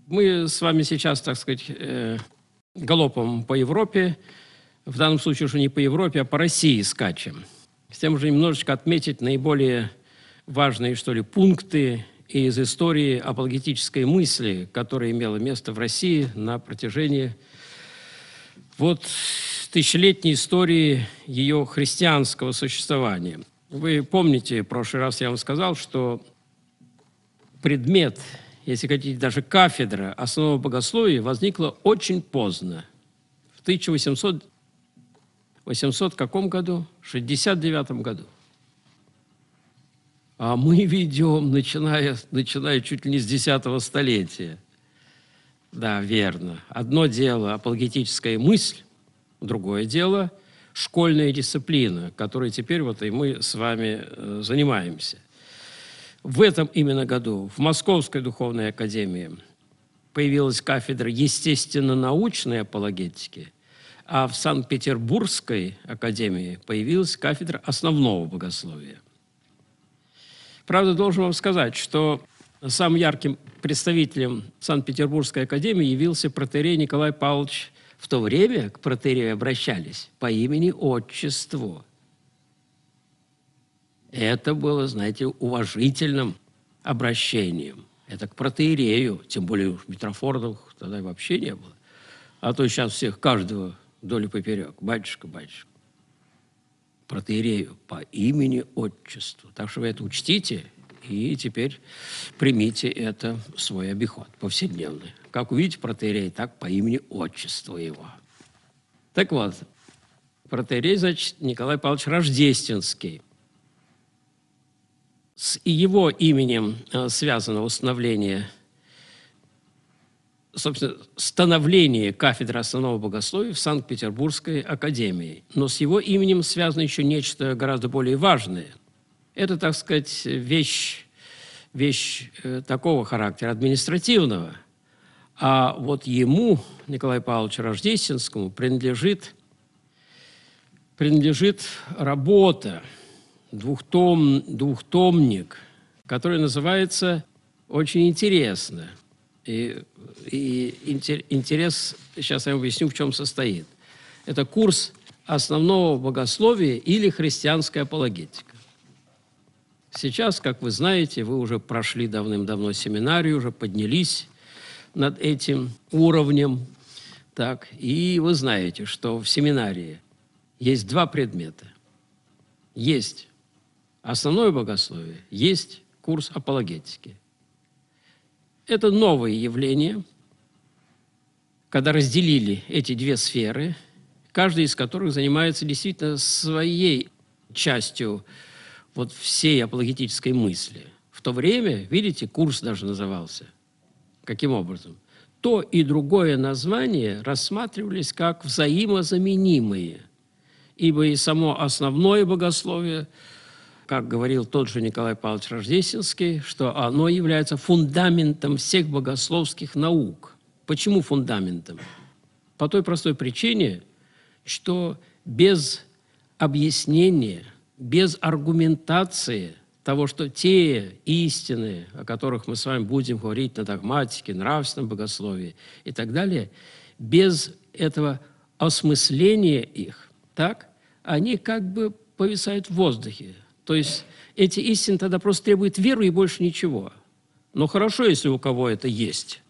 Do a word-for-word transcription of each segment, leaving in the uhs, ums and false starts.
Мы с вами сейчас, так сказать, э, галопом по Европе, в данном случае уже не по Европе, а по России скачем. С тем же немножечко отметить наиболее важные, что ли, пункты из истории апологетической мысли, которая имела место в России на протяжении вот тысячелетней истории ее христианского существования. Вы помните, в прошлый раз я вам сказал, что предмет, если хотите, даже кафедра основного богословия возникла очень поздно, в тысяча восемьсот, восемьсот каком году? шестьдесят девятом году. А мы ведем, начиная, начиная чуть ли не с десятого столетия. Да, верно. Одно дело апологетическая мысль, другое дело школьная дисциплина, которой теперь вот и мы с вами э, занимаемся. В этом именно году в Московской духовной академии появилась кафедра естественно-научной апологетики, а в Санкт-Петербургской академии появилась кафедра основного богословия. Правда, должен вам сказать, что самым ярким представителем Санкт-Петербургской академии явился протоиерей Николай Павлович. В то время к протоиерею обращались по имени-отчеству. Это было, знаете, уважительным обращением. Это к протоиерею, тем более уж митрофоров тогда вообще не было. А то сейчас всех, каждого вдоль и поперек. Батюшка, батюшка. Протоиерею по имени-отчеству. Так что вы это учтите и теперь примите это в свой обиход повседневный. Как увидите протоиерей, так по имени-отчеству его. Так вот, протоиерей, значит, Николай Павлович Рождественский. С его именем связано установление, собственно, становление кафедры основного богословия в Санкт-Петербургской академии. Но с его именем связано еще нечто гораздо более важное. Это, так сказать, вещь, вещь э, такого характера, административного. А вот ему, Николаю Павловичу Рождественскому, принадлежит, принадлежит работа, двухтом, двухтомник, который называется очень интересно. И, и интерес, сейчас я вам объясню, в чем состоит. Это курс основного богословия или христианская апологетика. Сейчас, как вы знаете, вы уже прошли давным-давно семинарию, уже поднялись над этим уровнем. Так, и вы знаете, что в семинарии есть два предмета. Есть основное богословие, есть курс апологетики. Это новое явление, когда разделили эти две сферы, каждая из которых занимается действительно своей частью вот всей апологетической мысли. В то время, видите, курс даже назывался. Каким образом? То и другое название рассматривались как взаимозаменимые, ибо и само основное богословие, как говорил тот же Николай Павлович Рождественский, что оно является фундаментом всех богословских наук. Почему фундаментом? По той простой причине, что без объяснения, без аргументации того, что те истины, о которых мы с вами будем говорить на догматике, нравственном богословии и так далее, без этого осмысления их, так, они как бы повисают в воздухе. То есть эти истины тогда просто требуют веры и больше ничего. Но хорошо, если у кого это есть.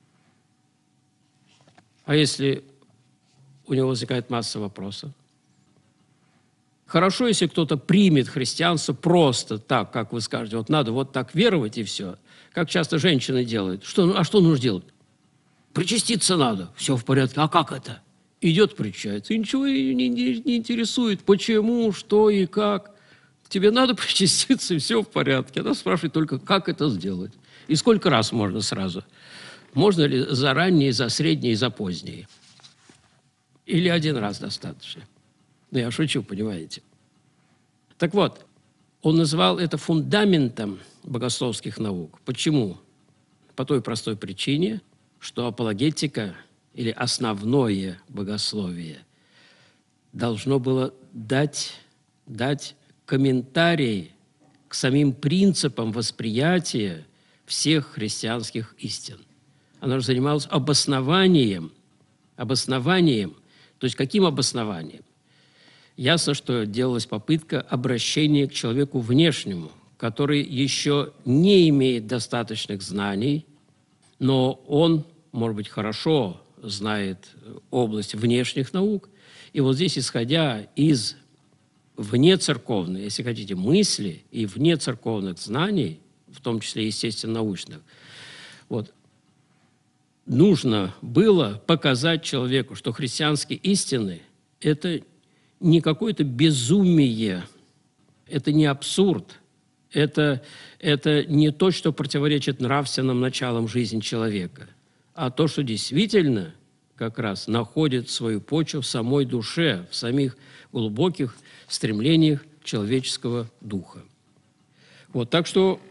А если у него возникает масса вопросов? Хорошо, если кто-то примет христианство просто так, как вы скажете, вот надо вот так веровать и все. Как часто женщины делают. Что, а что нужно делать? Причаститься надо. Все в порядке. А как это? Идет, причащается. И ничего ее не, не, не интересует. Почему, что и как. Тебе надо причаститься, и все в порядке. Она спрашивает только, как это сделать. И сколько раз можно сразу. Можно ли за ранние, за средние, за поздние? Или один раз достаточно? Ну, я шучу, понимаете. Так вот, он называл это фундаментом богословских наук. Почему? По той простой причине, что апологетика или основное богословие должно было дать, дать комментарий к самим принципам восприятия всех христианских истин. Она же занималась обоснованием. Обоснованием. То есть каким обоснованием? Ясно, что делалась попытка обращения к человеку внешнему, который еще не имеет достаточных знаний, но он, может быть, хорошо знает область внешних наук. И вот здесь, исходя из внецерковной, если хотите, мысли и внецерковных знаний, в том числе естественно-научных, вот, нужно было показать человеку, что христианские истины – это не какое-то безумие, это не абсурд, это, это не то, что противоречит нравственным началам жизни человека, а то, что действительно как раз находит свою почву в самой душе, в самих глубоких стремлениях человеческого духа. Вот, так что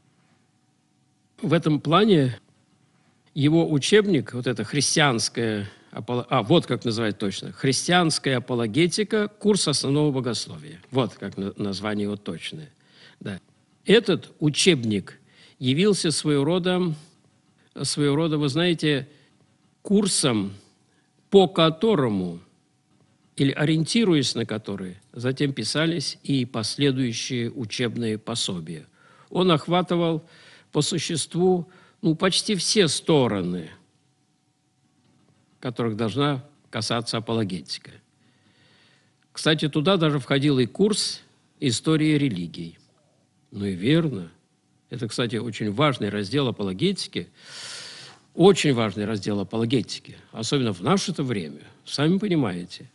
в этом плане его учебник, вот это христианская, а вот как называют точно, христианская апологетика, курс основного богословия. Вот как название его точное. Да. Этот учебник явился своего рода, своего рода, вы знаете, курсом, по которому, или ориентируясь на который, затем писались и последующие учебные пособия. Он охватывал по существу ну, почти все стороны, которых должна касаться апологетика. Кстати, туда даже входил и курс истории религий. Ну и верно. Это, кстати, очень важный раздел апологетики. Очень важный раздел апологетики. Особенно в наше-то время. Сами понимаете.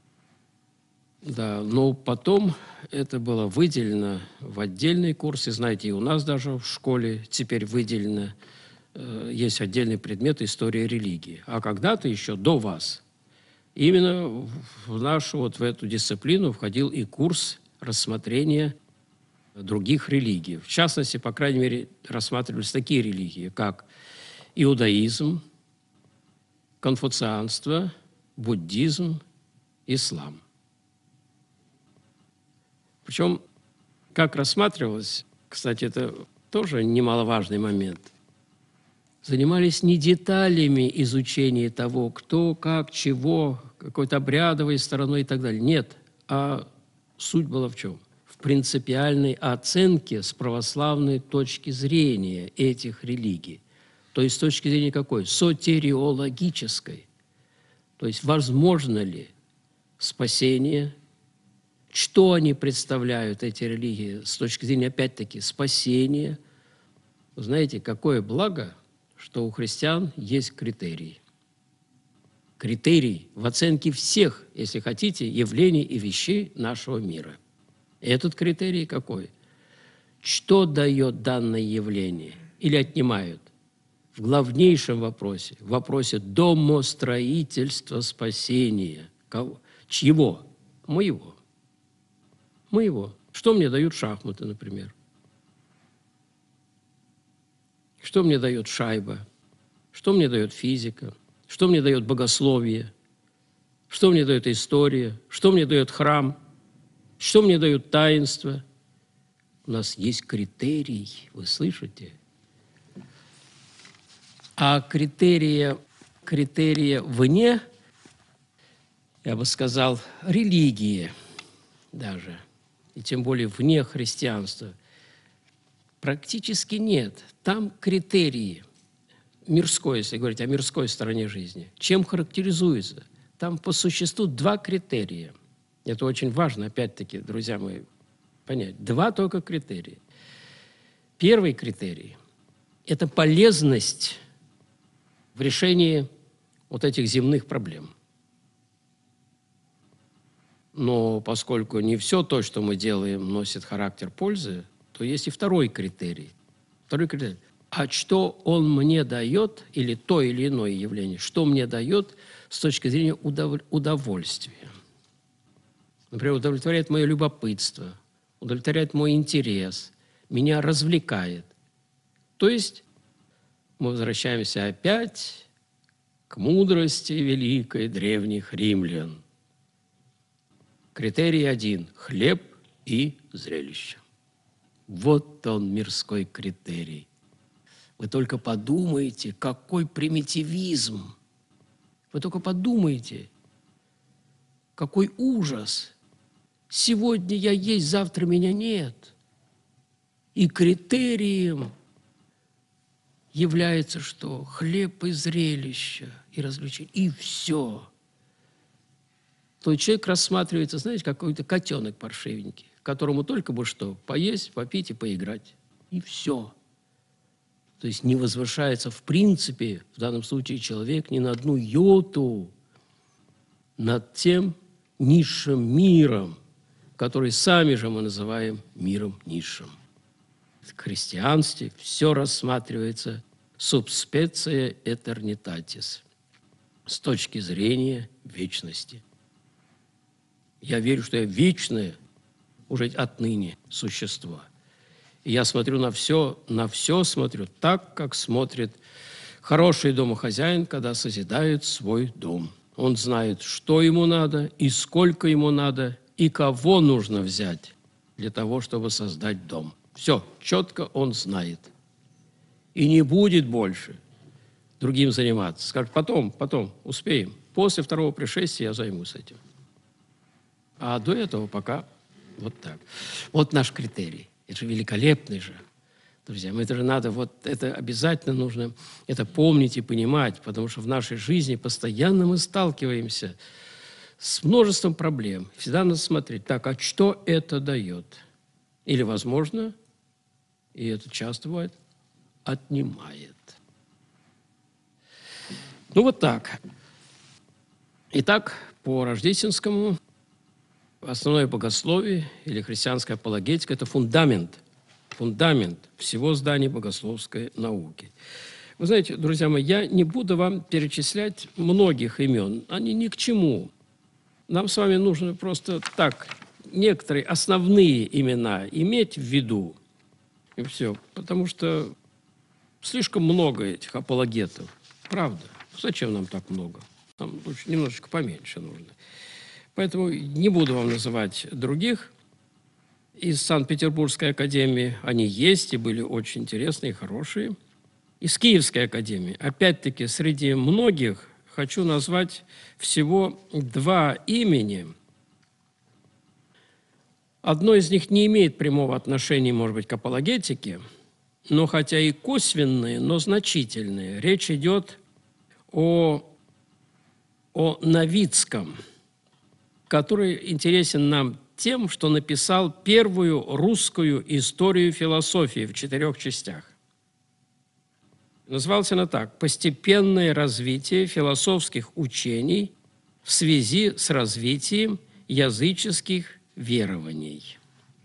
Да, но потом это было выделено в отдельный курс. И знаете, и у нас даже в школе теперь выделено, э, есть отдельный предмет история религии. А когда-то еще до вас именно в нашу, вот в эту дисциплину входил и курс рассмотрения других религий. В частности, по крайней мере, рассматривались такие религии, как иудаизм, конфуцианство, буддизм, ислам. Причем, как рассматривалось, кстати, это тоже немаловажный момент, занимались не деталями изучения того, кто, как, чего, какой-то обрядовой стороной и так далее. Нет, а суть была в чем? В принципиальной оценке с православной точки зрения этих религий. То есть с точки зрения какой? Сотериологической. То есть возможно ли спасение, что они представляют, эти религии, с точки зрения, опять-таки, спасения. Вы знаете, какое благо, что у христиан есть критерий. Критерий в оценке всех, если хотите, явлений и вещей нашего мира. Этот критерий какой? Что дает данное явление или отнимают? В главнейшем вопросе, в вопросе домостроительства спасения. Кого? Чьего? Моего. Моего. Что мне дают шахматы, например? Что мне дает шайба? Что мне дает физика? Что мне дает богословие? Что мне дает история? Что мне дает храм? Что мне дает таинство? У нас есть критерий, вы слышите? А критерия, критерия вне, я бы сказал, религии даже, и тем более вне христианства, практически нет. Там критерии мирской, если говорить о мирской стороне жизни. Чем характеризуется? Там по существу два критерия. Это очень важно, опять-таки, друзья мои, понять. Два только критерия. Первый критерий – это полезность в решении вот этих земных проблем. Но поскольку не все то, что мы делаем, носит характер пользы, то есть и второй критерий. Второй критерий. А что он мне дает, или то или иное явление, что мне дает с точки зрения удов... удовольствия? Например, удовлетворяет мое любопытство, удовлетворяет мой интерес, меня развлекает. То есть мы возвращаемся опять к мудрости великой древних римлян. Критерий один – хлеб и зрелище. Вот он, мирской критерий. Вы только подумайте, какой примитивизм. Вы только подумайте, какой ужас. Сегодня я есть, завтра меня нет. И критерием является что? Хлеб и зрелище, и развлечение, и все. То человек рассматривается, знаете, как какой-то котенок паршивенький, которому только бы что? Поесть, попить и поиграть. И все. То есть не возвышается в принципе, в данном случае человек, ни на одну йоту над тем низшим миром, который сами же мы называем миром низшим. В христианстве все рассматривается subspecie eternitatis, с точки зрения вечности. Я верю, что я вечное уже отныне существо. И я смотрю на все, на все смотрю так, как смотрит хороший домохозяин, когда созидает свой дом. Он знает, что ему надо, и сколько ему надо, и кого нужно взять для того, чтобы создать дом. Все, четко он знает. И не будет больше другим заниматься. Скажет, потом, потом, успеем. После второго пришествия я займусь этим. А до этого пока вот так. Вот наш критерий. Это же великолепный же. Друзья, это же надо, вот это обязательно нужно это помнить и понимать, потому что в нашей жизни постоянно мы сталкиваемся с множеством проблем. Всегда надо смотреть, так, а что это дает? Или, возможно, и это часто бывает, отнимает. Ну, вот так. Итак, по рождественскому основное богословие или христианская апологетика – это фундамент, фундамент всего здания богословской науки. Вы знаете, друзья мои, я не буду вам перечислять многих имен, они ни к чему. Нам с вами нужно просто так некоторые основные имена иметь в виду, и все, потому что слишком много этих апологетов, правда. Зачем нам так много? Нам лучше немножечко поменьше нужно. Поэтому не буду вам называть других. Из Санкт-Петербургской академии они есть и были очень интересные и хорошие. Из Киевской академии, опять-таки, среди многих хочу назвать всего два имени. Одно из них не имеет прямого отношения, может быть, к апологетике, но хотя и косвенные, но значительные. Речь идет о, о Новицком, который интересен нам тем, что написал первую русскую историю философии в четырех частях. Назывался она так: «Постепенное развитие философских учений в связи с развитием языческих верований».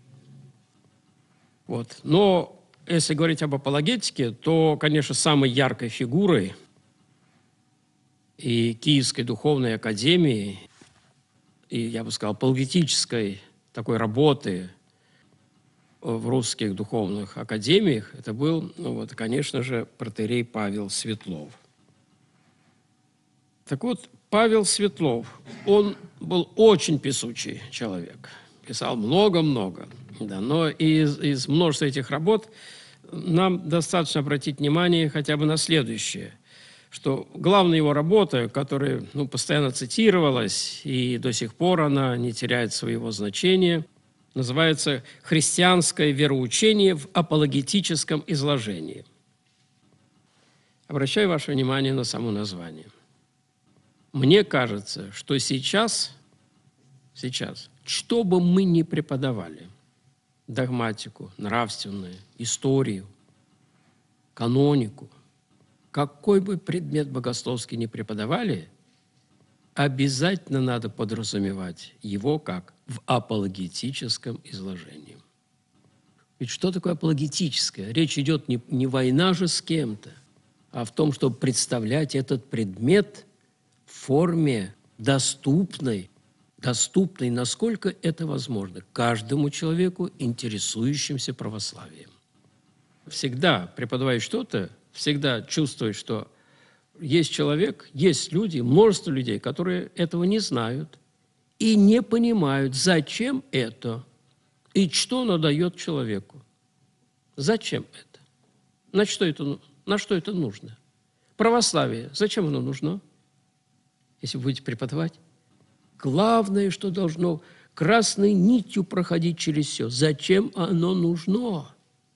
Вот. Но если говорить об апологетике, то, конечно, самой яркой фигурой и Киевской духовной академии, и, я бы сказал, апологетической такой работы в русских духовных академиях, это был, ну вот, конечно же, протоиерей Павел Светлов. Так вот, Павел Светлов, он был очень писучий человек, писал много-много, да, но из, из множества этих работ нам достаточно обратить внимание хотя бы на следующее, что главная его работа, которая, ну, постоянно цитировалась, и до сих пор она не теряет своего значения, называется «Христианское вероучение в апологетическом изложении». Обращаю ваше внимание на само название. Мне кажется, что сейчас, сейчас, что бы мы ни преподавали, догматику, нравственную, историю, канонику, какой бы предмет богословский ни преподавали, обязательно надо подразумевать его как в апологетическом изложении. Ведь что такое апологетическое? Речь идет не, не война же с кем-то, а в том, чтобы представлять этот предмет в форме доступной, доступной, насколько это возможно, каждому человеку, интересующимся православием. Всегда преподавая что-то, всегда чувствует, что есть человек, есть люди, множество людей, которые этого не знают и не понимают, зачем это и что оно дает человеку. Зачем это? На что это На что это нужно? Православие. Зачем оно нужно, если вы будете преподавать? Главное, что должно красной нитью проходить через все. Зачем оно нужно?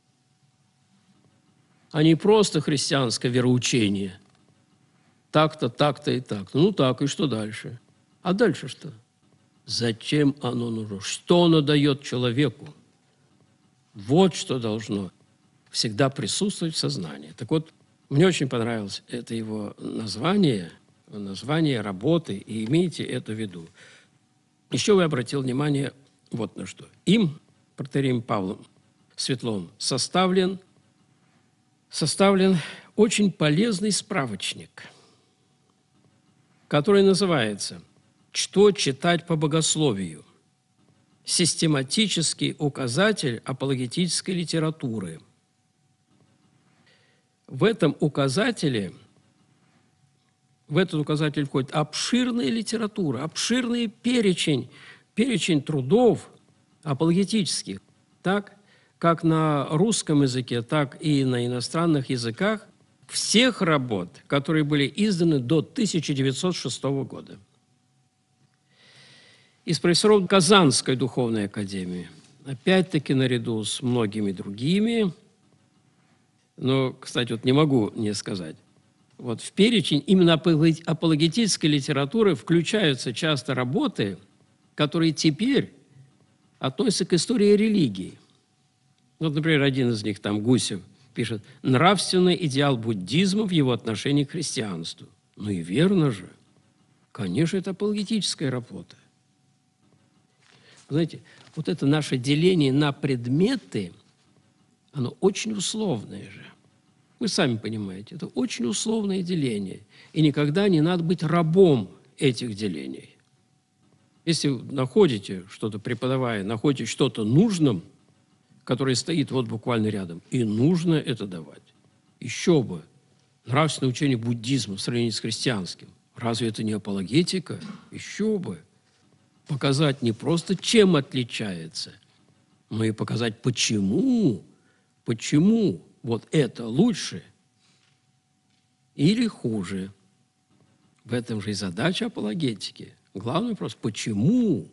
А не просто христианское вероучение. Так-то, так-то и так. Ну так, и что дальше? А дальше что? Зачем оно нужно? Что оно дает человеку? Вот что должно всегда присутствовать в сознании. Так вот, мне очень понравилось это его название, название работы, и имейте это в виду. Еще я обратил внимание вот на что. Им, протоиереем Павлом Светловым, составлен, составлен очень полезный справочник, который называется «Что читать по богословию? Систематический указатель апологетической литературы». В этом указателе, в этот указатель входит обширная литература, обширный перечень, перечень трудов апологетических, так как на русском языке, так и на иностранных языках, всех работ, которые были изданы до тысяча девятьсот шестого года. Из профессоров Казанской духовной академии, опять-таки наряду с многими другими, но, кстати, вот не могу не сказать, вот в перечень именно апологетической литературы включаются часто работы, которые теперь относятся к истории религии. Вот, например, один из них, там, Гусев, пишет «Нравственный идеал буддизма в его отношении к христианству». Ну и верно же. Конечно, это апологетическая работа. Знаете, вот это наше деление на предметы, оно очень условное же. Вы сами понимаете, это очень условное деление. И никогда не надо быть рабом этих делений. Если вы находите что-то, преподавая, находите что-то нужным, которое стоит вот буквально рядом, и нужно это давать. Еще бы. Нравственное учение буддизма в сравнении с христианским. Разве это не апологетика? Еще бы. Показать не просто, чем отличается, но и показать, почему, почему вот это лучше или хуже. В этом же и задача апологетики. Главный вопрос – почему?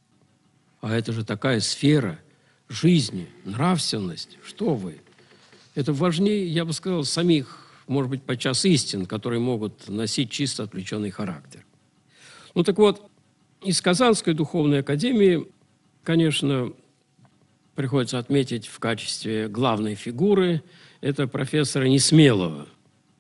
А это же такая сфера жизни, нравственность. Что вы? Это важнее, я бы сказал, самих, может быть, подчас истин, которые могут носить чисто отвлеченный характер. Ну так вот, из Казанской духовной академии, конечно, приходится отметить в качестве главной фигуры это профессора Несмелого.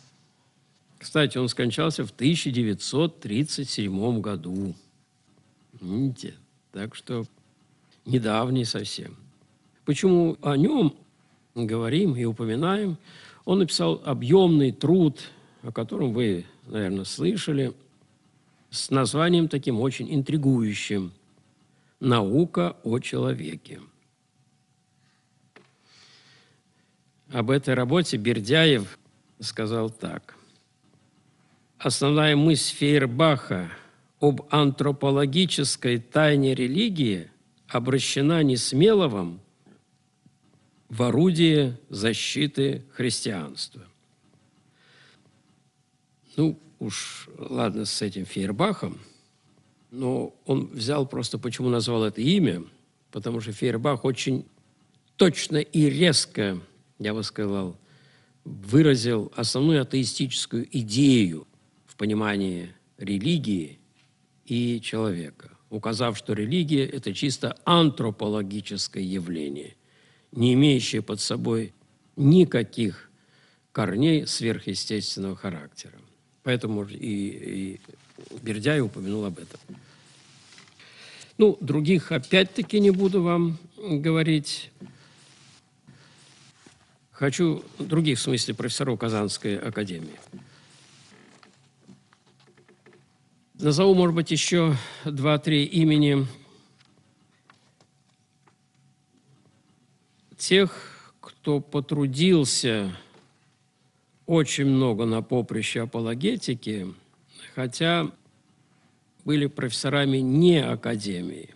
Кстати, он скончался в тысяча девятьсот тридцать седьмом году. Видите? Так что недавний совсем. Почему о нем говорим и упоминаем? Он написал объемный труд, о котором вы, наверное, слышали, с названием таким очень интригующим «Наука о человеке». Об этой работе Бердяев сказал так. Основная мысль Фейербаха об антропологической тайне религии обращена Несмеловым в орудие защиты христианства. Ну, уж ладно с этим Фейербахом, но он взял просто, почему назвал это имя, потому что Фейербах очень точно и резко, я бы сказал, выразил основную атеистическую идею в понимании религии и человека, указав, что религия – это чисто антропологическое явление, не имеющее под собой никаких корней сверхъестественного характера. Поэтому и, и Бердяев упомянул об этом. Ну, других опять-таки не буду вам говорить. Хочу других, в смысле, профессоров Казанской академии. Назову, может быть, еще два-три имени тех, кто потрудился очень много на поприще апологетики, хотя были профессорами не академии,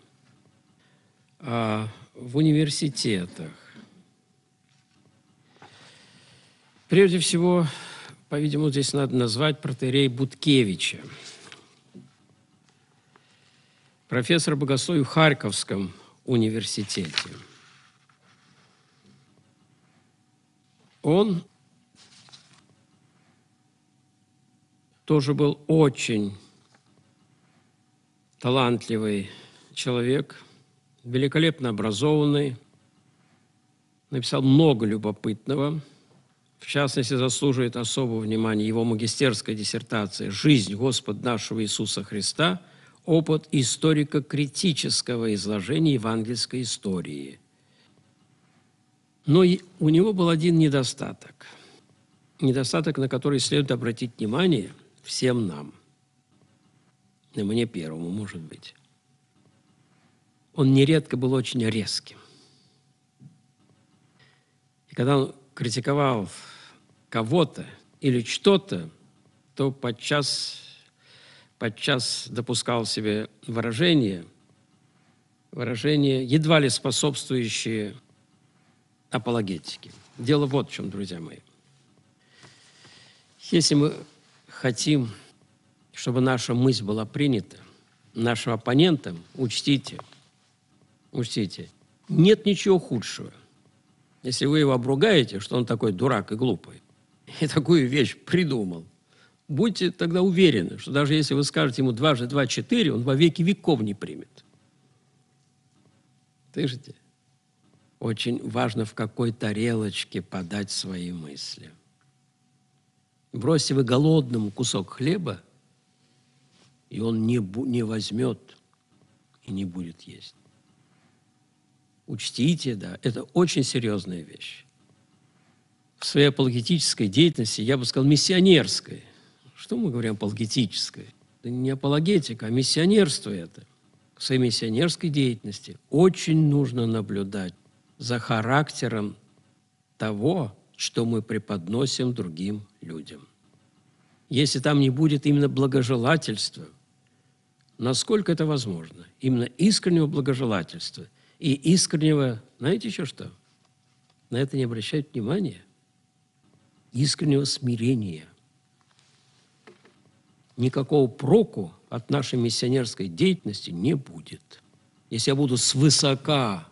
а в университетах. Прежде всего, по-видимому, здесь надо назвать протоиерея Буткевича, профессора богословия в Харьковском университете. Он тоже был очень талантливый человек, великолепно образованный, написал много любопытного. В частности, заслуживает особого внимания его магистерская диссертация «Жизнь Господа нашего Иисуса Христа. Опыт историко-критического изложения евангельской истории». Но у него был один недостаток. Недостаток, на который следует обратить внимание всем нам. И мне первому, может быть. Он нередко был очень резким. И когда он критиковал кого-то или что-то, то подчас, подчас допускал себе выражения, выражения, едва ли способствующие апологетике. Дело вот в чем, друзья мои. Если мы хотим, чтобы наша мысль была принята нашим оппонентом, учтите, учтите, нет ничего худшего, если вы его обругаете, что он такой дурак и глупый, и такую вещь придумал. Будьте тогда уверены, что даже если вы скажете ему дважды два – четыре, он во веки веков не примет. Слышите? Очень важно, в какой тарелочке подать свои мысли. Бросьте вы голодному кусок хлеба, и он не, не возьмет и не будет есть. Учтите, да, это очень серьезная вещь. В своей апологетической деятельности, я бы сказал, миссионерской. Что мы говорим апологетической? Это не апологетика, а миссионерство это. В своей миссионерской деятельности очень нужно наблюдать за характером того, что мы преподносим другим людям. Если там не будет именно благожелательства, насколько это возможно, именно искреннего благожелательства и искреннего, знаете еще что? На это не обращают внимания. Искреннего смирения. Никакого проку от нашей миссионерской деятельности не будет. Если я буду свысока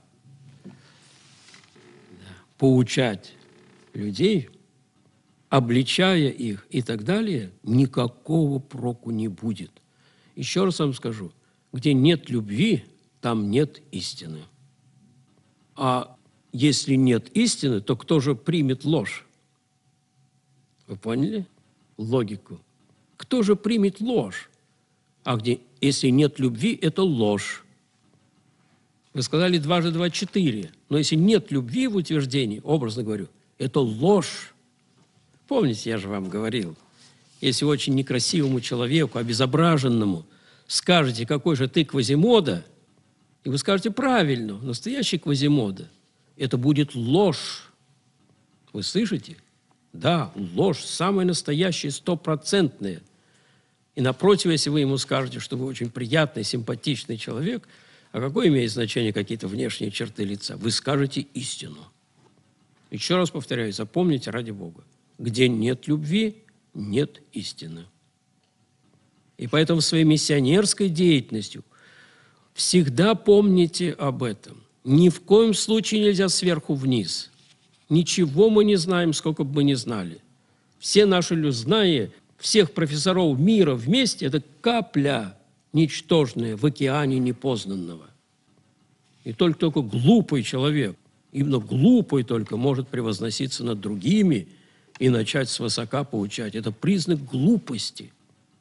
поучать людей, обличая их и так далее, никакого проку не будет. Еще раз вам скажу, где нет любви, там нет истины. А если нет истины, то кто же примет ложь? Вы поняли логику? Кто же примет ложь? А где, если нет любви, это ложь. Вы сказали дважды два – четыре. Но если нет любви в утверждении, образно говорю, это ложь. Помните, я же вам говорил, если очень некрасивому человеку, обезображенному, скажете, какой же ты Квазимода, и вы скажете правильно, настоящий Квазимода, это будет ложь. Вы слышите? Да, ложь, самая настоящая, стопроцентная. И напротив, если вы ему скажете, что вы очень приятный, симпатичный человек, а какое имеет значение какие-то внешние черты лица? Вы скажете истину. Еще раз повторяю, запомните ради Бога. Где нет любви, нет истины. И поэтому в своей миссионерской деятельностью всегда помните об этом. Ни в коем случае нельзя сверху вниз. Ничего мы не знаем, сколько бы мы ни знали. Все наши знания, всех профессоров мира вместе – это капля ничтожная в океане непознанного. И только, только глупый человек, именно глупый только, может превозноситься над другими и начать свысока поучать. Это признак глупости.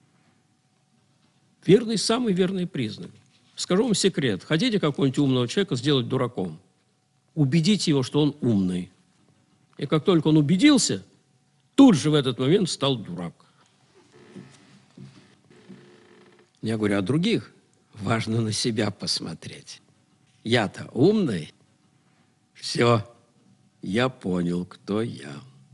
Верный, самый верный признак. Скажу вам секрет. Хотите какого-нибудь умного человека сделать дураком? Убедите его, что он умный. И как только он убедился, тут же в этот момент стал дурак. Я говорю о других. Важно на себя посмотреть. Я-то умный. Все, я понял, кто я.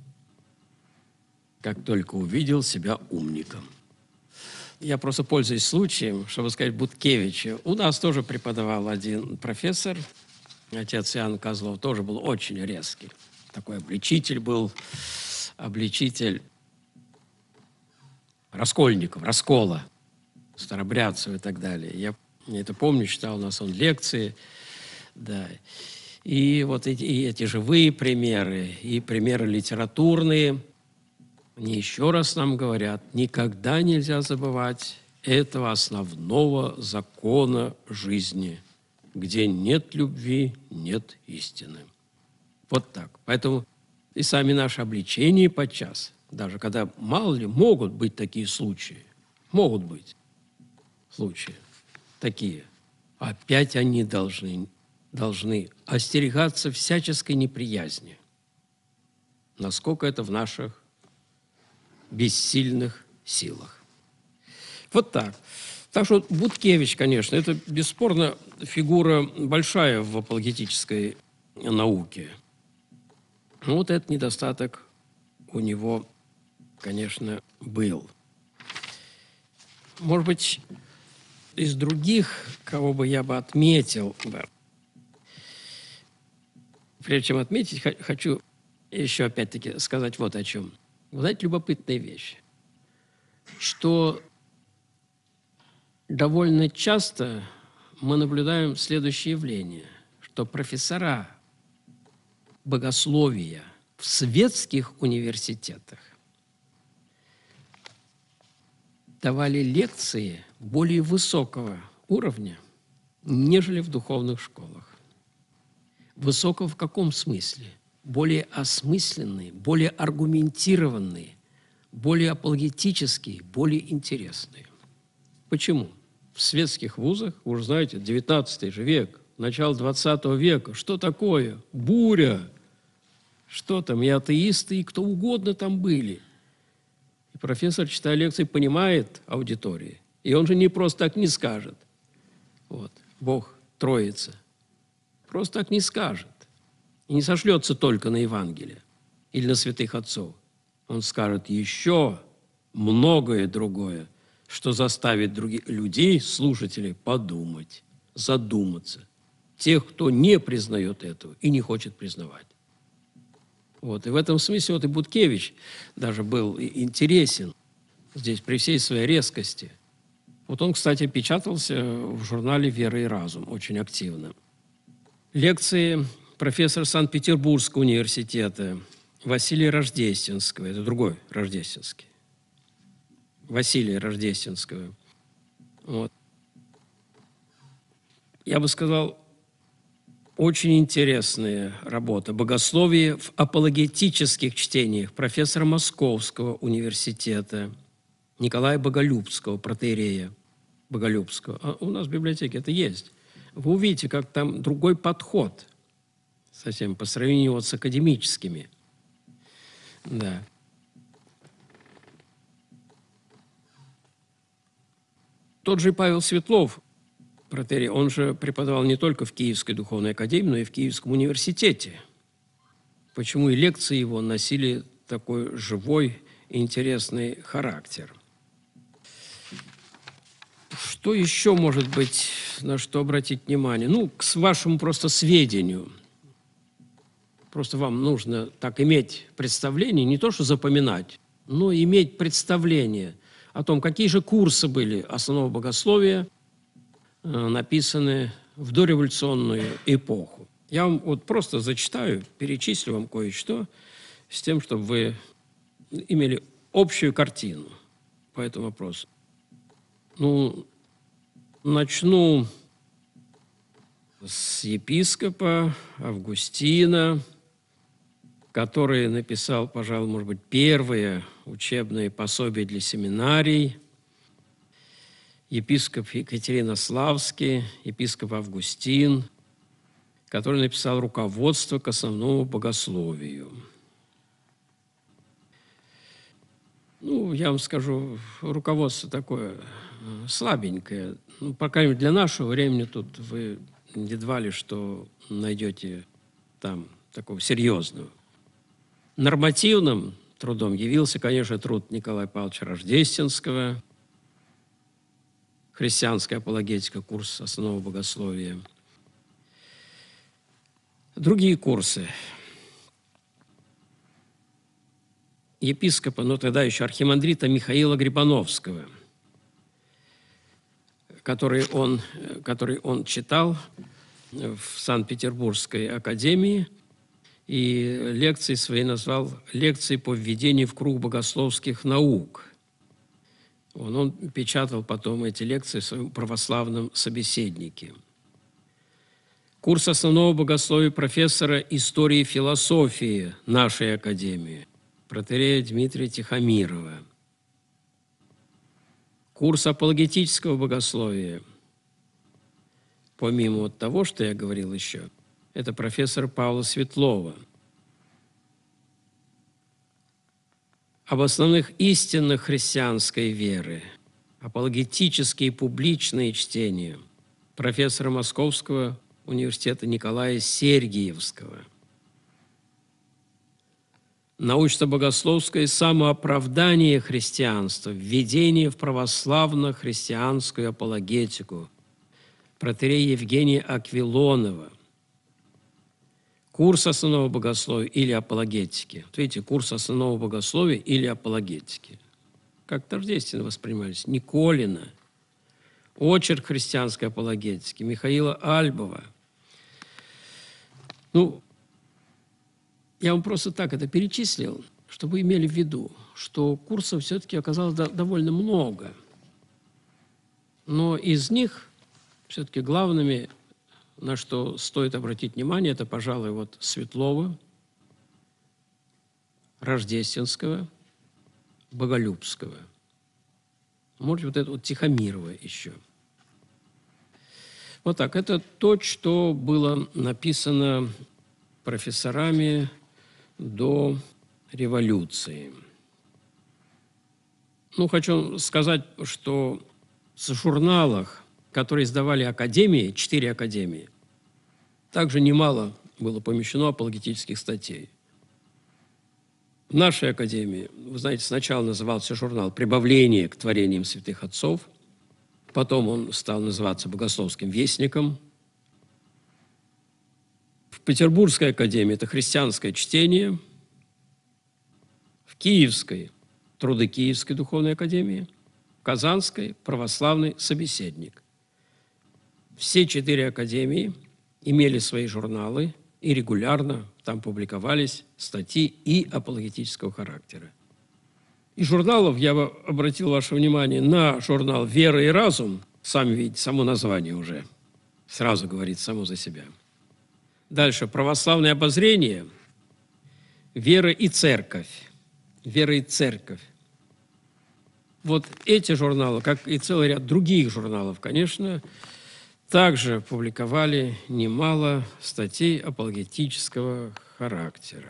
Как только увидел себя умником. Я просто пользуюсь случаем, чтобы сказать Буткевича. У нас тоже преподавал один профессор, отец Иоанн Козлов, тоже был очень резкий. Такой обличитель был обличитель раскольников, раскола, старобрядцев и так далее. Я это помню, читал у нас он лекции, да. И вот эти, и эти живые примеры, и примеры литературные, они еще раз нам говорят, никогда нельзя забывать этого основного закона жизни. Где нет любви, нет истины. Вот так. Поэтому и сами наши обличения подчас, даже когда, мало ли, могут быть такие случаи, могут быть случаи такие, опять они должны, должны остерегаться всяческой неприязни, насколько это в наших бессильных силах. Вот так. Так что Буткевич, конечно, это бесспорно фигура большая в апологетической науке. Но вот этот недостаток у него, конечно, был. Может быть, из других, кого бы я бы отметил, прежде чем отметить, хочу еще опять-таки сказать вот о чем. Вы знаете, любопытная вещь, что довольно часто мы наблюдаем следующее явление, что профессора богословия в светских университетах давали лекции более высокого уровня, нежели в духовных школах. Высокого в каком смысле? Более осмысленные, более аргументированные, более апологетические, более интересные. Почему? В светских вузах, вы уже знаете, девятнадцатый же век, начало двадцатого века, что такое? Буря! Что там? И атеисты, и кто угодно там были. И профессор, читая лекции, понимает аудитории. И он же не просто так не скажет. Вот. Бог, Троица. Просто так не скажет. И не сошлется только на Евангелие или на святых отцов. Он скажет еще многое другое, что заставит других людей, слушателей, подумать, задуматься. Тех, кто не признает этого и не хочет признавать. Вот. И в этом смысле вот и Буткевич даже был интересен здесь при всей своей резкости. Вот он, кстати, печатался в журнале «Вера и разум» очень активно. Лекции профессора Санкт-Петербургского университета Василия Рождественского, это другой Рождественский, Василия Рождественского. Вот. Я бы сказал, очень интересная работа «Богословие в апологетических чтениях» профессора Московского университета Николая Боголюбского, протоиерея Боголюбского. А у нас в библиотеке это есть. Вы увидите, как там другой подход совсем по сравнению вот с академическими. Да. Тот же Павел Светлов, протоиерей, он же преподавал не только в Киевской духовной академии, но и в Киевском университете. Почему и лекции его носили такой живой и интересный характер. Что еще, может быть, на что обратить внимание? Ну, к вашему просто сведению. Просто вам нужно так иметь представление, не то что запоминать, но иметь представление о том, какие же курсы были основного богословия, написаны в дореволюционную эпоху. Я вам вот просто зачитаю, перечислю вам кое-что с тем, чтобы вы имели общую картину по этому вопросу. Ну, начну с епископа Августина, который написал, пожалуй, может быть, первые учебные пособия для семинарий. Епископ Екатеринославский, епископ Августин, который написал руководство к основному богословию. Ну, я вам скажу, руководство такое слабенькое. Ну, по крайней мере, для нашего времени тут вы едва ли что найдете там такого серьезного. Нормативным трудом явился, конечно, труд Николая Павловича Рождественского, «Христианская апологетика», курс основного богословия. Другие курсы. епископа, но тогда еще архимандрита Михаила Грибановского, который он, который он читал в Санкт-Петербургской академии, и лекции свои назвал «Лекции по введению в круг богословских наук». Он, он печатал потом эти лекции в своем православном собеседнике. Курс основного богословия профессора истории и философии нашей академии, протоиерея Дмитрия Тихомирова. Курс апологетического богословия, помимо вот того, что я говорил еще, это профессор Павла Светлова. Об основных истинах христианской веры, апологетические публичные чтения профессора Московского университета Николая Сергиевского. Научно-богословское самооправдание христианства, введение в православно-христианскую апологетику протоиерея Евгения Аквилонова. Курс основного богословия или апологетики. Вот видите, курс основного богословия или апологетики. Как тождественно воспринимались. Николина, очерк христианской апологетики, Михаила Альбова. Ну, я вам просто так это перечислил, чтобы вы имели в виду, что курсов все-таки оказалось довольно много. Но из них все-таки главными, на что стоит обратить внимание, это, пожалуй, вот Светлова, Рождественского, Боголюбского. Может, вот это вот Тихомирова еще. Вот так. Это то, что было написано профессорами до революции. Ну, хочу сказать, что в журналах, которые издавали академии, четыре академии, также немало было помещено апологетических статей. В нашей академии, вы знаете, сначала назывался журнал «Прибавление к творениям святых отцов», потом он стал называться «Богословским вестником». В Петербургской академии это «Христианское чтение», в Киевской – «Труды Киевской духовной академии», в Казанской – «Православный собеседник». Все четыре академии имели свои журналы, и регулярно там публиковались статьи и апологетического характера. Из журналов я бы обратил ваше внимание на журнал «Вера и разум». Сами видите, само название уже сразу говорит само за себя. Дальше «Православное обозрение», «Вера и церковь». «Вера и церковь». Вот эти журналы, как и целый ряд других журналов, конечно, также публиковали немало статей апологетического характера.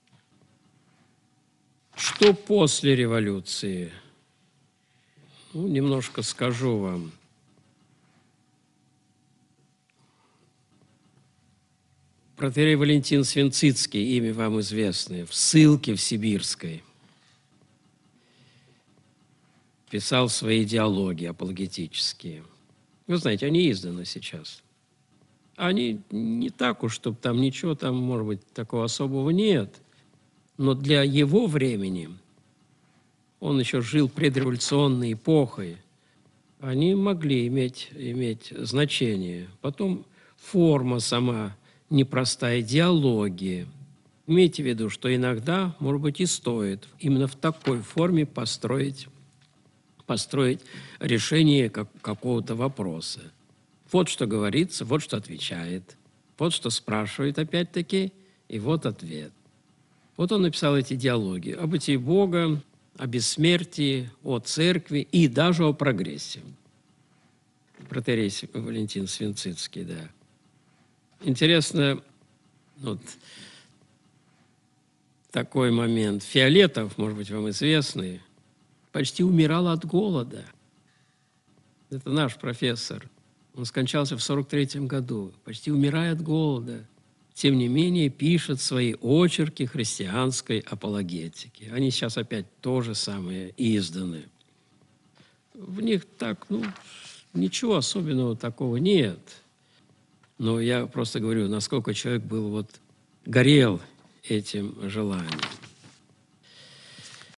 Что после революции? Ну, немножко скажу вам. Протоиерей Валентин Свинцицкий, имя вам известное, в ссылке в Сибирской, писал свои диалоги апологетические. Вы знаете, они изданы сейчас. Они не так уж, чтобы там ничего, там, может быть, такого особого нет. Но для его времени, он еще жил предреволюционной эпохой, они могли иметь, иметь значение. Потом форма сама непростая, диалоги. Имейте в виду, что иногда, может быть, и стоит именно в такой форме построить построить решение как, какого-то вопроса. Вот что говорится, вот что отвечает, вот что спрашивает опять-таки, и вот ответ. Вот он написал эти диалоги о бытии Бога, о бессмертии, о церкви и даже о прогрессе. Протоиерей Валентин Свинцицкий, да. Интересно, вот такой момент. Фиолетов, может быть, вам известный, почти умирал от голода. Это наш профессор. Он скончался в сорок третьем году, почти умирая от голода. Тем не менее, пишет свои очерки христианской апологетики. Они сейчас опять то же самое изданы. В них так, ну, ничего особенного такого нет. Но я просто говорю, насколько человек был вот, горел этим желанием.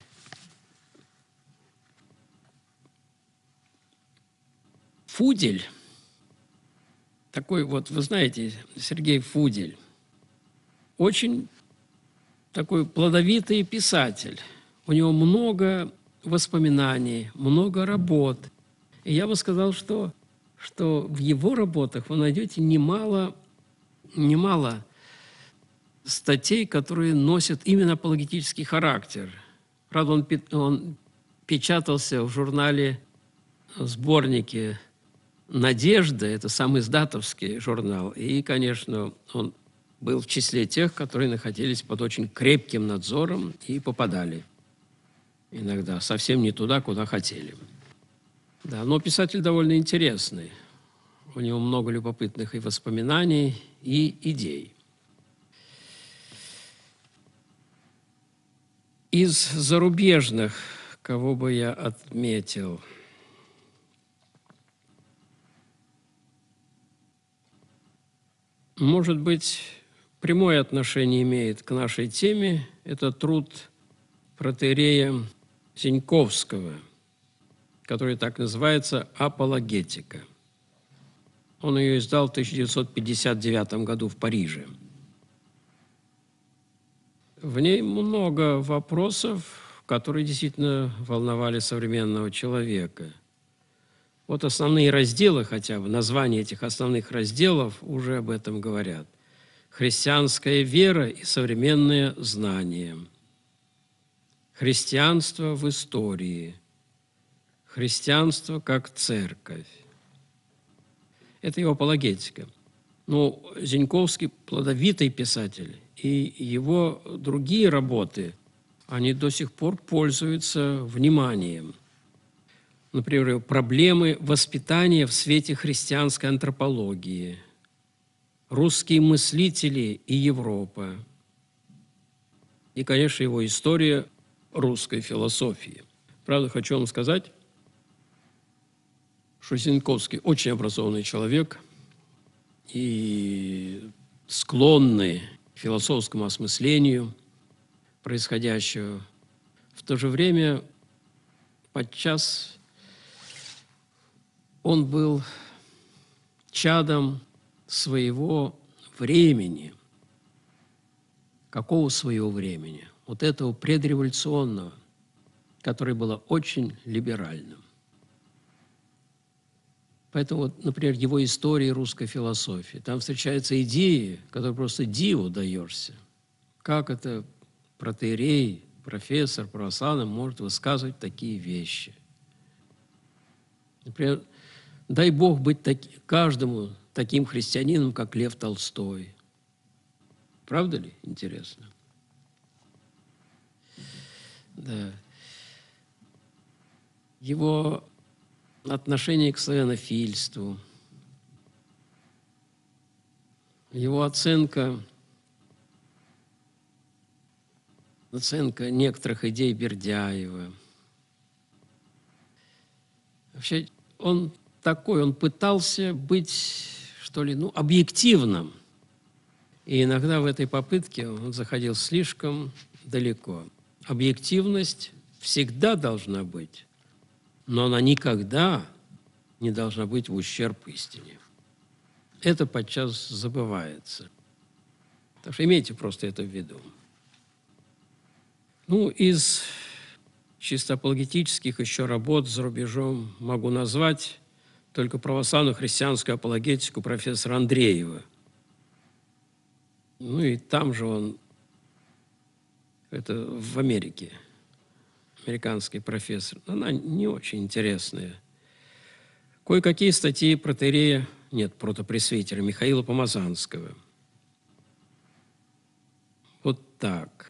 Фудель, такой вот, вы знаете, Сергей Фудель, очень такой плодовитый писатель. У него много воспоминаний, много работ. И я бы сказал, что, что в его работах вы найдете немало, немало статей, которые носят именно апологетический характер. Правда, он, он печатался в журнале, сборнике «Надежда», это сам издатовский журнал, и, конечно, он был в числе тех, которые находились под очень крепким надзором и попадали иногда совсем не туда, куда хотели. Да, но писатель довольно интересный. У него много любопытных и воспоминаний, и идей. Из зарубежных, кого бы я отметил, может быть, прямое отношение имеет к нашей теме. Это труд протоиерея Зеньковского, который так называется «Апологетика». Он ее издал в тысяча девятьсот пятьдесят девятом году в Париже. В ней много вопросов, которые действительно волновали современного человека. Вот основные разделы хотя бы, названия этих основных разделов уже об этом говорят. Христианская вера и современные знания. Христианство в истории. Христианство как церковь. Это его апологетика. Но Зеньковский плодовитый писатель, и его другие работы, они до сих пор пользуются вниманием. Например, проблемы воспитания в свете христианской антропологии, русские мыслители и Европа, и, конечно, его история русской философии. Правда, хочу вам сказать, что Зеньковский очень образованный человек и склонный к философскому осмыслению происходящего. В то же время подчас он был чадом своего времени. Какого своего времени? Вот этого предреволюционного, которое было очень либеральным. Поэтому, вот, например, его истории русской философии. Там встречаются идеи, которые просто диву даешься. Как это протоиерей, профессор православный может высказывать такие вещи? Например, дай Бог быть таки, каждому таким христианином, как Лев Толстой. Правда ли? Интересно. Да. Его отношение к славянофильству, его оценка, оценка некоторых идей Бердяева. Вообще, он такой, он пытался быть, что ли, ну, объективным. И иногда в этой попытке он заходил слишком далеко. Объективность всегда должна быть, но она никогда не должна быть в ущерб истине. Это подчас забывается. Так что имейте просто это в виду. Ну, из чисто апологетических еще работ за рубежом могу назвать только православную христианскую апологетику профессора Андреева. Ну и там же он, это в Америке, американский профессор. Она не очень интересная. Кое-какие статьи протоиерея, нет, протопресвитера Михаила Помазанского. Вот так.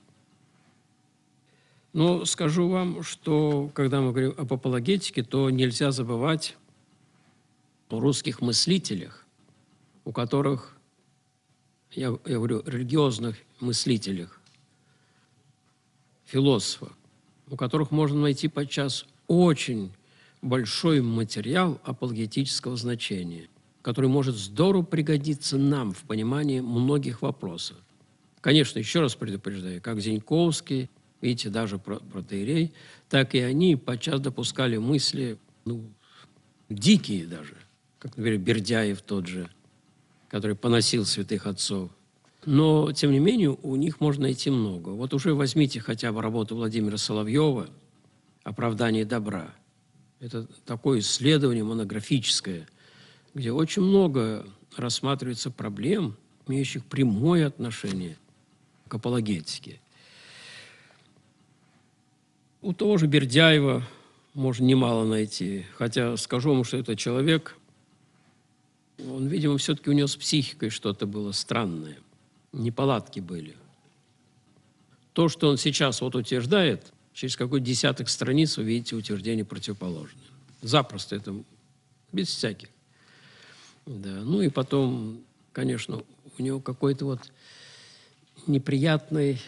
Но скажу вам, что когда мы говорим об апологетике, то нельзя забывать о русских мыслителях, у которых, я, я говорю, религиозных мыслителях, философах, у которых можно найти подчас очень большой материал апологетического значения, который может здорово пригодиться нам в понимании многих вопросов. Конечно, еще раз предупреждаю, как Зеньковский, видите, даже протоиерей, так и они подчас допускали мысли, ну, дикие даже, как, например, Бердяев тот же, который поносил святых отцов. Но, тем не менее, у них можно найти много. Вот уже возьмите хотя бы работу Владимира Соловьева «Оправдание добра». Это такое исследование монографическое, где очень много рассматривается проблем, имеющих прямое отношение к апологетике. У того же Бердяева можно немало найти. Хотя скажу вам, что это человек, он, видимо, все-таки у него с психикой что-то было странное. Неполадки были. То, что он сейчас вот утверждает, через какой десяток страниц вы видите утверждение противоположное. Запросто это, без всяких. Да. Ну и потом, конечно, у него какой-то вот неприятный,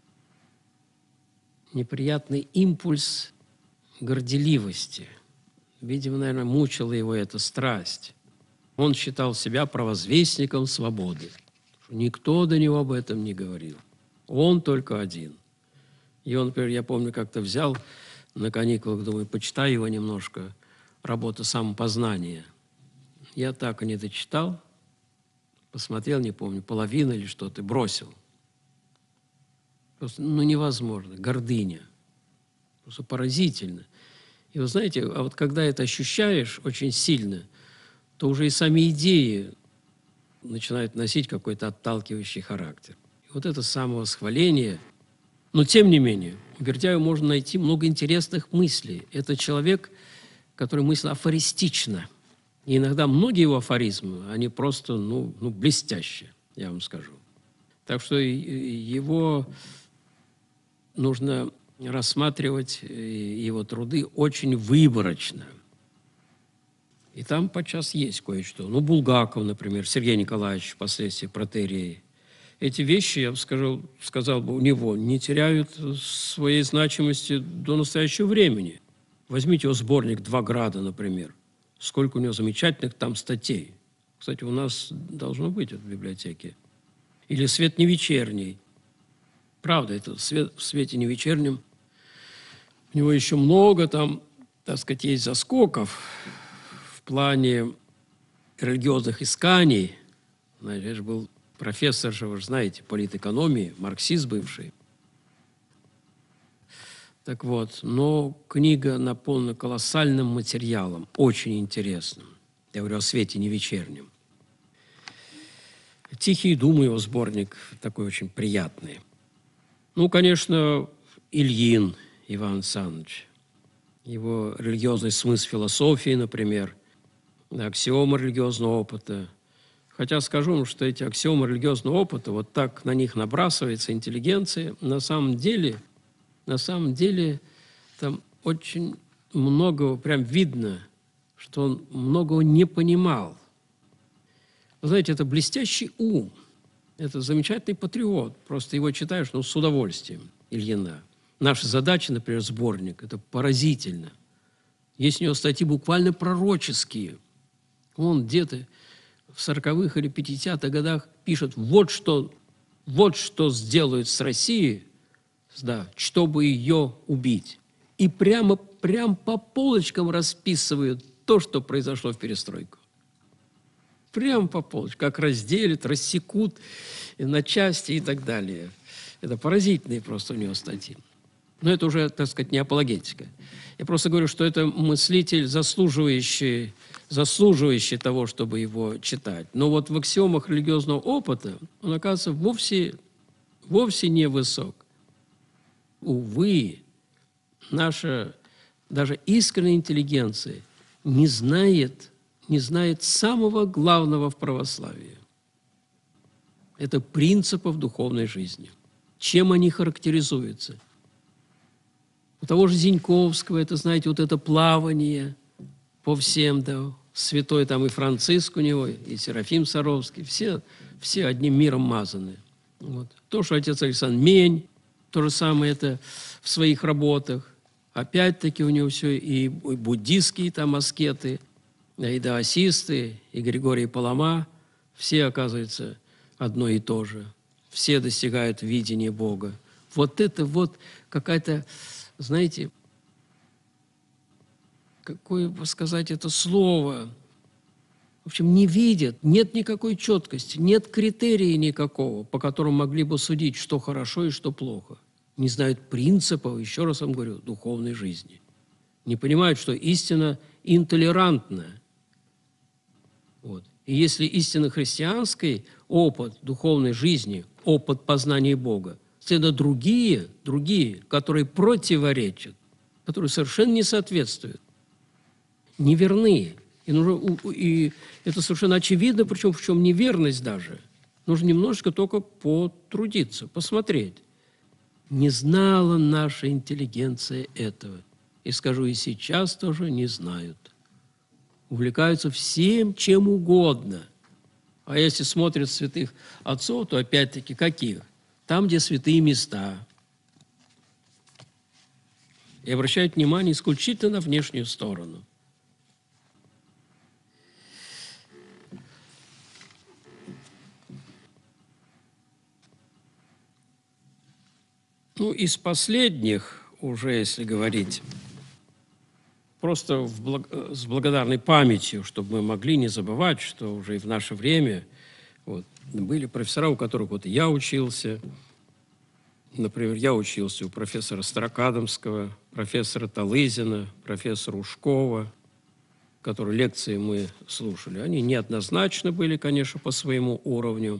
неприятный импульс горделивости. Видимо, наверное, мучила его эта страсть. Он считал себя провозвестником свободы. Никто до него об этом не говорил. Он только один. И он, например, я помню, как-то взял на каникулах, думаю, почитаю его немножко, работа «Самопознание». Я так и не дочитал, посмотрел, не помню, половину или что-то, бросил. Просто, ну, невозможно, гордыня. Просто поразительно. И вы знаете, а вот когда это ощущаешь очень сильно, то уже и сами идеи начинают носить какой-то отталкивающий характер. И вот это самовосхваление. Но, тем не менее, у Бердяева можно найти много интересных мыслей. Это человек, который мыслит афористично. И иногда многие его афоризмы, они просто, ну, ну, блестящие, я вам скажу. Так что его нужно рассматривать, его труды, очень выборочно. И там подчас есть кое-что. Ну, Булгаков, например, Сергей Николаевич, впоследствии протерей. Эти вещи, я бы сказал, сказал бы, у него не теряют своей значимости до настоящего времени. Возьмите его сборник «Два града», например. Сколько у него замечательных там статей. Кстати, у нас должно быть это в библиотеке. Или «Свет не вечерний». Правда, это свет, в «Свете не вечернем». У него еще много там, так сказать, есть заскоков в плане религиозных исканий. Знаете, я же был профессор же, вы же знаете, политэкономии, марксист бывший. Так вот, но книга наполнена колоссальным материалом, очень интересным. Я говорю о «Свете не вечернем». «Тихие думы» его сборник такой очень приятный. Ну, конечно, Ильин Иван Александрович. Его религиозный смысл философии, например, аксиомы религиозного опыта. Хотя скажу вам, что эти аксиомы религиозного опыта, вот так на них набрасывается интеллигенция, на самом деле, на самом деле там очень многого, прям видно, что он многого не понимал. Вы знаете, это блестящий ум, это замечательный патриот, просто его читаешь, ну, с удовольствием, Ильина. Наша задача, например, сборник, это поразительно. Есть у него статьи буквально пророческие. Он где-то в сороковых или пятидесятых годах пишет, вот что, вот что сделают с Россией, да, чтобы ее убить. И прямо, прямо по полочкам расписывают то, что произошло в перестройку. Прямо по полочкам, как разделят, рассекут на части и так далее. Это поразительные просто у него статьи. Но это уже, так сказать, не апологетика. Я просто говорю, что это мыслитель, заслуживающий, заслуживающий того, чтобы его читать. Но вот в аксиомах религиозного опыта он, оказывается, вовсе, вовсе не высок. Увы, наша даже искренняя интеллигенция не знает, не знает самого главного в православии. Это принципов духовной жизни. Чем они характеризуются? У того же Зиньковского, это, знаете, вот это плавание по всем, да, святой там и Франциск у него, и Серафим Саровский, все, все одним миром мазаны. Вот. То, что отец Александр Мень, то же самое это в своих работах. Опять-таки у него все и буддистские там аскеты, и даосисты, и Григорий Палама, все, оказывается, одно и то же. Все достигают видения Бога. Вот это вот какая-то, знаете, какое бы сказать это слово, В общем, не видят, нет никакой четкости, нет критерия никакого, по которому могли бы судить, что хорошо и что плохо. Не знают принципов, еще раз вам говорю, духовной жизни. Не понимают, что истина интолерантна. Вот. И если истинно христианский опыт духовной жизни, опыт познания Бога, следуют другие, другие, которые противоречат, которые совершенно не соответствуют, неверны. И, нужно, и это совершенно очевидно, причем в чем неверность даже. Нужно немножечко только потрудиться, посмотреть. Не знала наша интеллигенция этого. И скажу, и сейчас тоже не знают. Увлекаются всем, чем угодно. А если смотрят святых отцов, то опять-таки каких? Там, где святые места. И обращают внимание исключительно на внешнюю сторону. Ну, из последних, уже если говорить, просто в благ... с благодарной памятью, чтобы мы могли не забывать, что уже и в наше время вот, были профессора, у которых вот я учился. Например, я учился у профессора Старокадомского, профессора Талызина, профессора Ушкова, которые лекции мы слушали. Они неоднозначно были, конечно, по своему уровню.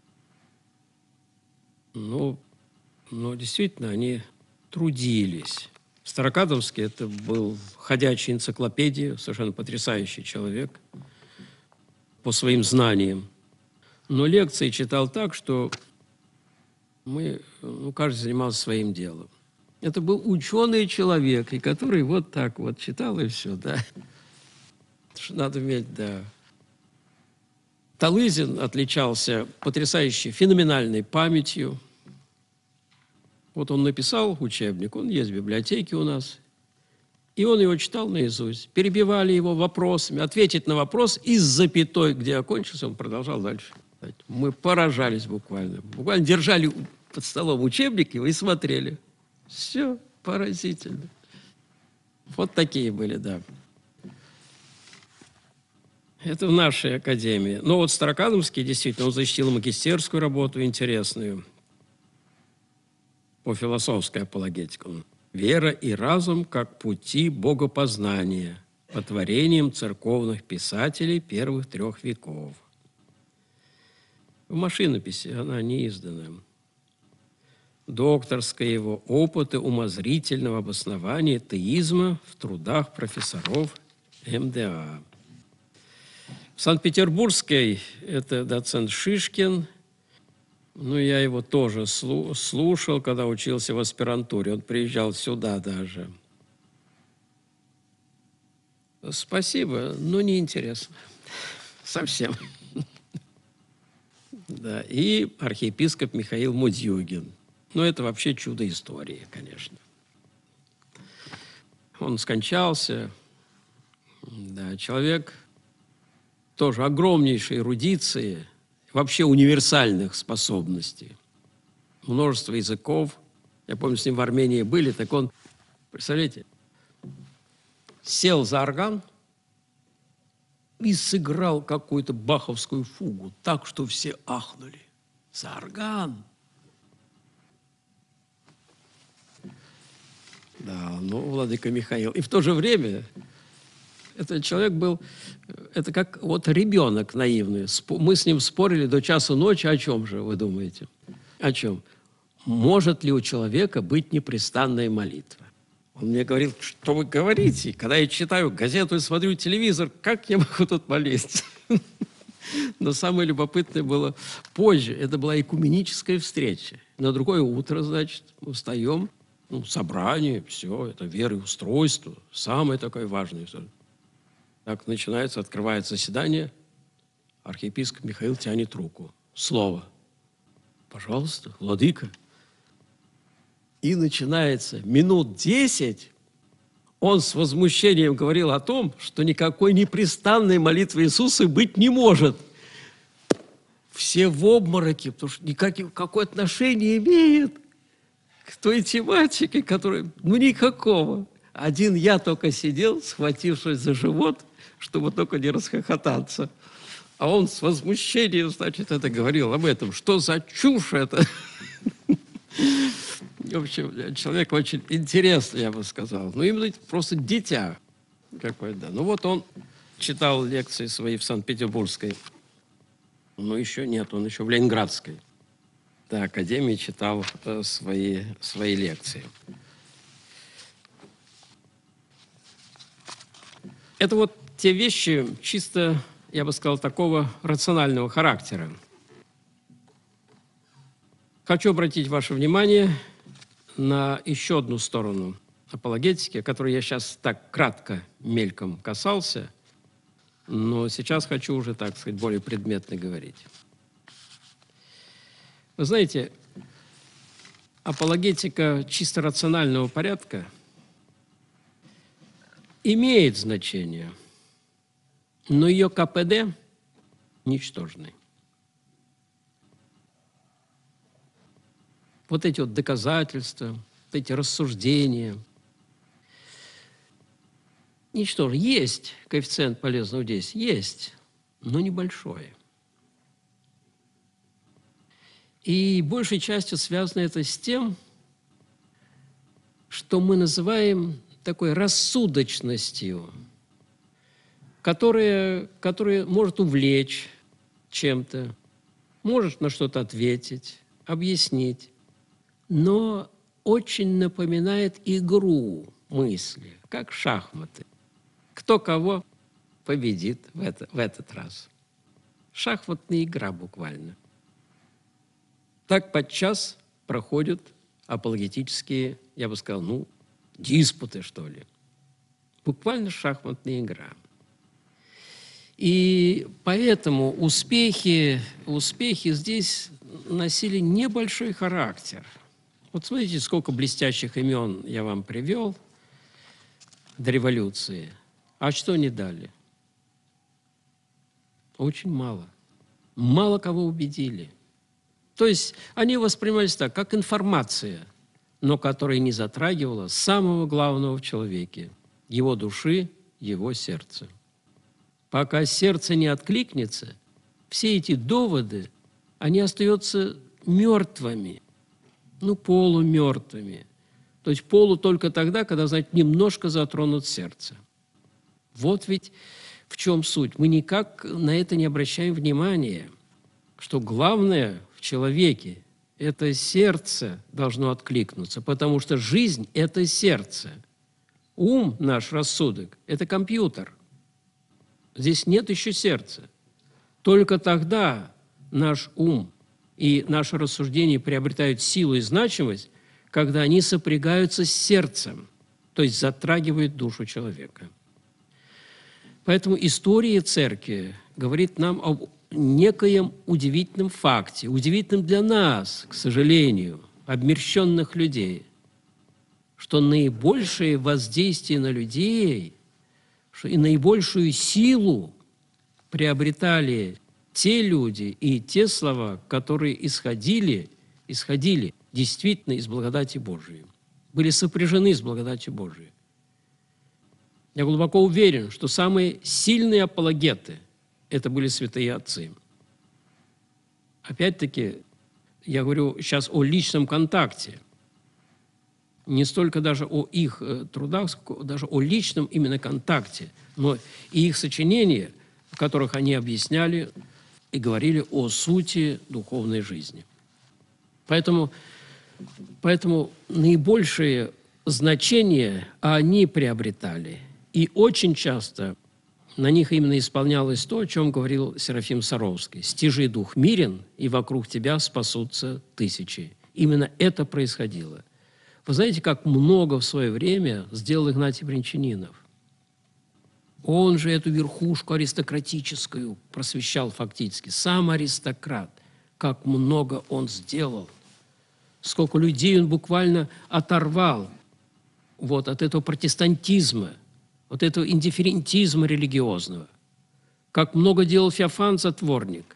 Но, но действительно они трудились. Старокадомский – это был ходячий энциклопедия, совершенно потрясающий человек по своим знаниям. Но лекции читал так, что мы, ну, каждый занимался своим делом. Это был ученый человек, и который вот так вот читал, и все, да. Что надо иметь, да. Талызин отличался потрясающей, феноменальной памятью. Вот он написал учебник, он есть в библиотеке у нас, и он его читал наизусть. Перебивали его вопросами, ответить на вопрос, и с запятой, где окончился, он продолжал дальше. Мы поражались буквально. Буквально держали под столом учебник его и смотрели. Все поразительно. Вот такие были, да. Это в нашей академии. Но вот Старокадомский, действительно, он защитил магистерскую работу интересную по философской апологетике. «Вера и разум как пути богопознания по творениям церковных писателей первых трех веков». В машинописи она не издана. Докторское его опыты умозрительного обоснования теизма в трудах профессоров эм дэ а. В Санкт-Петербургской это доцент Шишкин. Ну, я его тоже слушал, когда учился в аспирантуре. Он приезжал сюда даже. Спасибо, но неинтересно. Совсем. Да, и архиепископ Михаил Мудьюгин. Ну, это вообще чудо истории, конечно. Он скончался. Да, человек тоже огромнейшей эрудиции, вообще универсальных способностей. Множество языков. Я помню, с ним в Армении были, так он, представляете, сел за орган и сыграл какую-то баховскую фугу так, что все ахнули. За орган. Да, ну, владыка Михаил. И в то же время этот человек был, это как вот ребенок наивный. Мы с ним спорили до часу ночи. О чем же, вы думаете? О чем? Может ли у человека быть непрестанная молитва? Он мне говорил, что вы говорите? Когда я читаю газету и смотрю телевизор, как я могу тут молиться? Но самое любопытное было позже. Это была экуменическая встреча. На другое утро, значит, мы встаем, ну, собрание, все, это вера и устройство. Самое такое важное. Так начинается, открывается заседание. Архиепископ Михаил тянет руку. Слово. Пожалуйста, владыка. И начинается минут десять. Он с возмущением говорил о том, что никакой непрестанной молитвы Иисуса быть не может. Все в обмороке, потому что никаких, какое отношение имеет к той тематике, которая, ну, никакого. один я только сидел, схватившись за живот, чтобы только не расхохотаться. А он с возмущением, значит, это говорил об этом. Что за чушь это? В общем, человек очень интересный, я бы сказал. Ну, именно просто дитя какое-то. Ну, вот он читал лекции свои в Санкт-Петербургской. Ну, еще нет, он еще в Ленинградской. Да, академии читал э, свои, свои лекции. Это вот те вещи чисто, я бы сказал, такого рационального характера. Хочу обратить ваше внимание на еще одну сторону апологетики, о которой я сейчас так кратко, мельком касался, но сейчас хочу уже, так сказать, более предметно говорить. Вы знаете, апологетика чисто рационального порядка имеет значение, но ее ка пэ дэ ничтожный. Вот эти вот доказательства, вот эти рассуждения. Ничтожно. Есть коэффициент полезного действия, есть, но небольшой. И большей частью связано это с тем, что мы называем такой рассудочностью, которая, которая может увлечь чем-то, может на что-то ответить, объяснить, но очень напоминает игру мысли, как шахматы. Кто кого победит в, это, в этот раз. Шахматная игра буквально. Так подчас проходят апологетические, я бы сказал, ну, диспуты, что ли. Буквально шахматная игра. И поэтому успехи, успехи здесь носили небольшой характер. Вот смотрите, сколько блестящих имен я вам привел до революции. А что они дали? Очень мало. Мало кого убедили. То есть они воспринимались так, как информация, но которая не затрагивала самого главного в человеке – его души, его сердца. Пока сердце не откликнется, все эти доводы, они остаются мертвыми, ну, полумертвыми. То есть полу только тогда, когда, знаете, немножко затронут сердце. Вот ведь в чем суть. Мы никак на это не обращаем внимания, что главное в человеке – это сердце должно откликнуться, потому что жизнь – это сердце. Ум, наш рассудок – это компьютер. Здесь нет еще сердца. Только тогда наш ум и наше рассуждение приобретают силу и значимость, когда они сопрягаются с сердцем, то есть затрагивают душу человека. Поэтому история церкви говорит нам об некоем удивительном факте, удивительном для нас, к сожалению, обмерщенных людей, что наибольшее воздействие на людей, что и наибольшую силу приобретали те люди и те слова, которые исходили, исходили действительно из благодати Божией, были сопряжены с благодатью Божией. Я глубоко уверен, что самые сильные апологеты – это были святые отцы. Опять-таки, я говорю сейчас о личном контакте. Не столько даже о их трудах, сколько даже о личном именно контакте, но и их сочинения, в которых они объясняли и говорили о сути духовной жизни. Поэтому, поэтому наибольшее значение они приобретали. И очень часто на них именно исполнялось то, о чем говорил Серафим Саровский. «Стяжи дух мирен, и вокруг тебя спасутся тысячи». Именно это происходило. Вы знаете, как много в свое время сделал Игнатий Брянчанинов? Он же эту верхушку аристократическую просвещал фактически. Сам аристократ. Как много он сделал. Сколько людей он буквально оторвал вот, от этого протестантизма, от этого индифферентизма религиозного. Как много делал Феофан Затворник.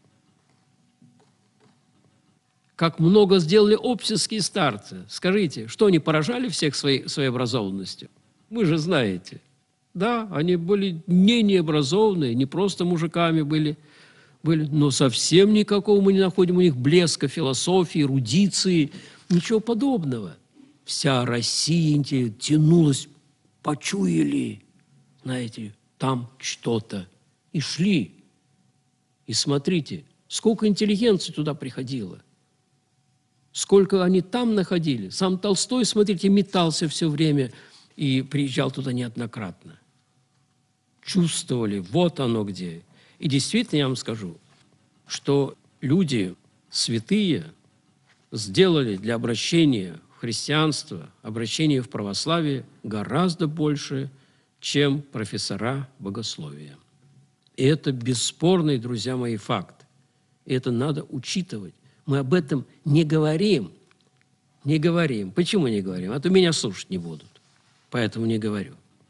Как много сделали общеские старцы. Скажите, что они поражали всех своей, своей образованностью? Вы же знаете. Да, они были не необразованные, не просто мужиками были, были, но совсем никакого мы не находим у них блеска философии, эрудиции, ничего подобного. Вся Россия тянулась, почуяли, знаете, там что-то, и шли. И смотрите, сколько интеллигенции туда приходило, сколько они там находили. Сам Толстой, смотрите, метался все время и приезжал туда неоднократно. Чувствовали, вот оно где. И действительно, я вам скажу, что люди святые сделали для обращения в христианство, обращения в православие гораздо больше, чем профессора богословия. И это бесспорный, друзья мои, факт. И это надо учитывать. Мы об этом не говорим. Не говорим. Почему не говорим? А то меня слушать не будут. Поэтому не говорю.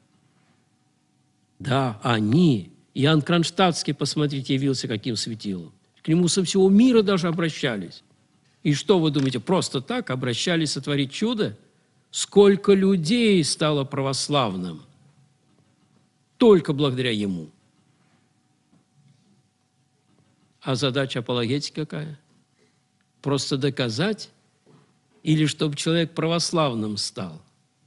Да, они. Иоанн Кронштадтский, посмотрите, явился каким светилом. К нему со всего мира даже обращались. И что вы думаете, просто так обращались сотворить чудо? Сколько людей стало православным только благодаря ему. А задача апологетики какая? Просто доказать или чтобы человек православным стал?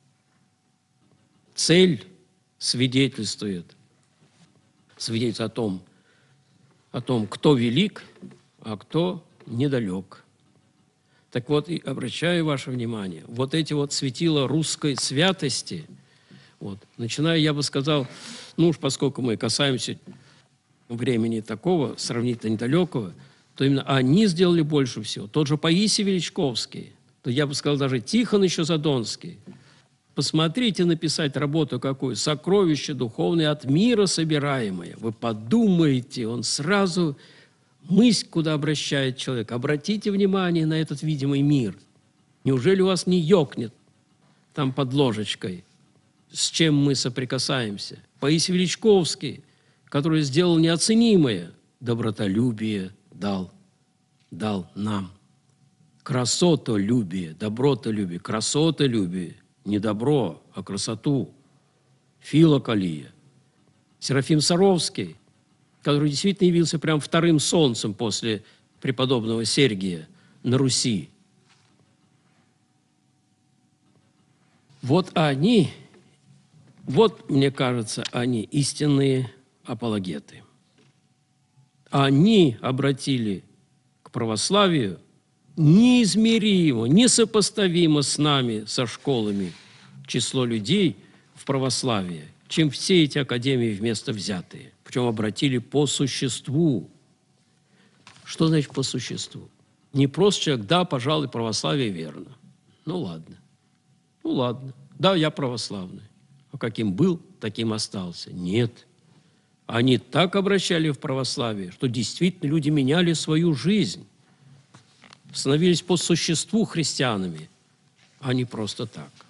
Цель свидетельствует, свидетельствует о том, о том, кто велик, а кто недалек. Так вот, и обращаю ваше внимание, вот эти вот светила русской святости, вот, начиная, я бы сказал, ну уж поскольку мы касаемся времени такого, сравнительно недалекого, то именно они сделали больше всего. Тот же Паисий Величковский, то я бы сказал даже Тихон еще Задонский. Посмотрите, написать работу какую. «Сокровище духовное от мира собираемое». Вы подумайте, он сразу мысль, куда обращает человек. Обратите внимание на этот видимый мир. Неужели у вас не ёкнет там под ложечкой, с чем мы соприкасаемся? Паисий Величковский, который сделал неоценимое, добротолюбие дал, дал нам. Красотолюбие, добротолюбие, красотолюбие. Не добро, а красоту. Филокалия. Серафим Саровский, который действительно явился прям вторым солнцем после преподобного Сергия на Руси. Вот они, вот, мне кажется, они истинные апологеты. Они обратили к православию неизмеримо, несопоставимо с нами, со школами, число людей в православие, чем все эти академии вместо взятые. Причем обратили по существу. Что значит по существу? Не просто человек, да, пожалуй, православие верно. Ну ладно. Ну ладно. Да, я православный. А каким был, таким остался. Нет. Они так обращали в православие, что действительно люди меняли свою жизнь. Становились по существу христианами, а не просто так.